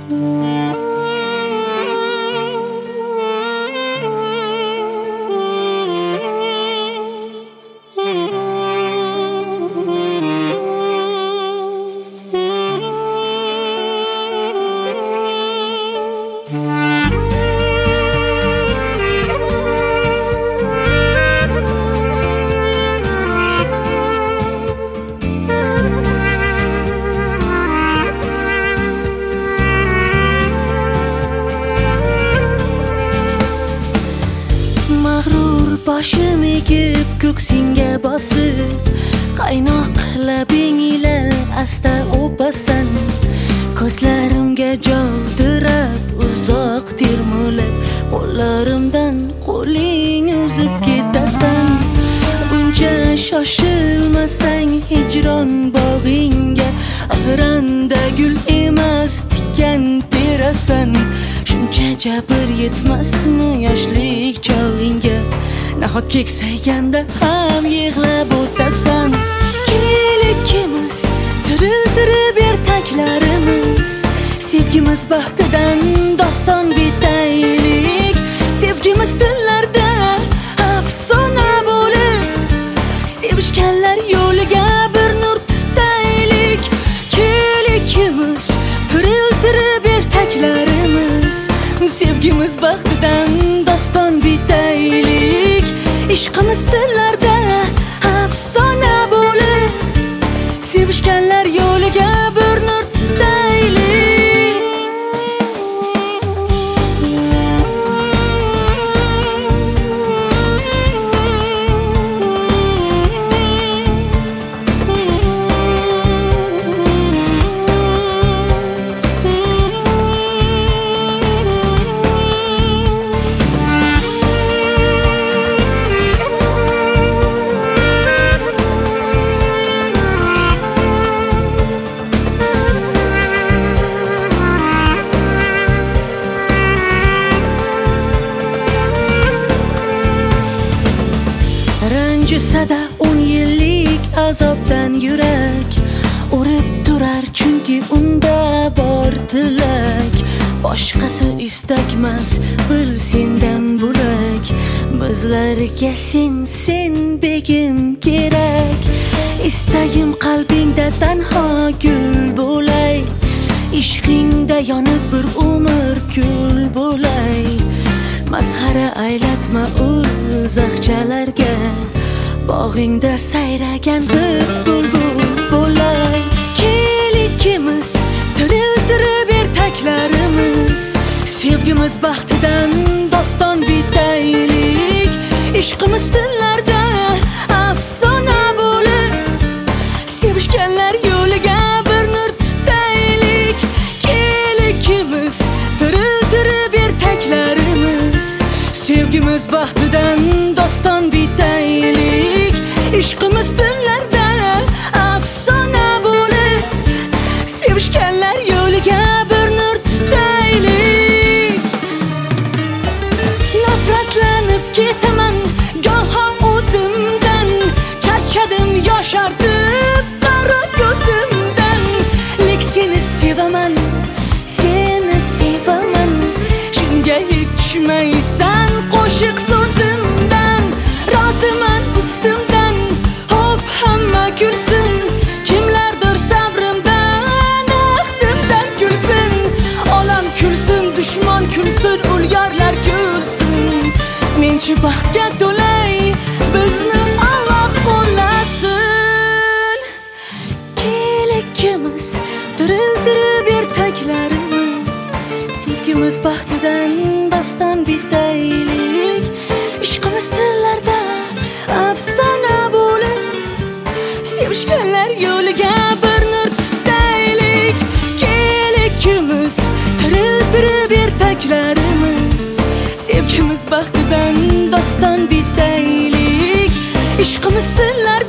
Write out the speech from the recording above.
Boshim egib ko'ksingga bosib, qaynoq labing ila asta o'pasan. Ko'zlarimga jovdirab uzoq termulib, qo'llarimdan qo'ling uzib ketasan. Buncha shoshilmasang hijron bog'ingga, ag'randa gul emas tikan terasan. Shuncha jabr yetmasmi yoshlik chog'ingga, nahot keksayganda ham yig'lab o'tasan. Kel ikkimiz tiriltirib ertaklarimiz, sevgimiz baxtidan doston bitaylik. Sevgimiz tillarda afsona bo'lib, sevishganlar yo'liga bir nur tutaylik. Kel ikkimiz tiriltirib ertaklarimiz, sevgimiz baxtidan doston bitaylik. Ishqimiz tillarda afsona bo'lib, sevishganlar yo'liga bir nur tutaylik. Ranjisada 10 yillik azobdan yurak urib turar, chunki unda bor tilak. Boshqasi istakmas, bil sendan bo'lak. Bizlarga sen begim kerak. Istagim qalbingda tanho gul bo'lay, ishqingda yonib bir umr kul bo'lay. Mazhara aylatma uzaqchalarga, bog'ingda sayragan bir bulbul bo'lay. Kel ikkimiz tiriltirib ertaklarimiz, sevgimiz baxtidan doston bitaylik. Ishqimiz tillarda afsona bo'lib, sevishganlar yo'liga bir nur tutaylik. Kel ikkimiz tiriltirib ertaklarimiz, sevgimiz baxtidan doston bitaylik. Ishqimiz tillarda afsona bo'lib, sevishganlar yo'liga bir nur tutaylik. Nafratlanib ketaman goho o'zimdan, charchadim yoshartib qaro ko'zimdan. Lek seni sevaman, seni sevaman, shunga yetishmaysan qo'shiq so'zimdan. Roziman ustimdan, hop hamma kulsin, kimlardir sabrimdan ahdimdan kulsin. Olam kulsin, dushmon kulsin, ulyorlar kulsin. Menchi baxtga to'lay, bizni Alloh qo'llasin. Kel ikkimiz tiriltirib ertaklarimiz, sevgimiz baxtidan doston bitaylik. Ishqimiz tillarda afsona bo'lib, sevishganlar yo'liga bir nur tutaylik. Kel ikkimiz tiriltirib ertaklarimiz, sevgimiz baxtidan doston bitaylik. Ishqimiz tillarda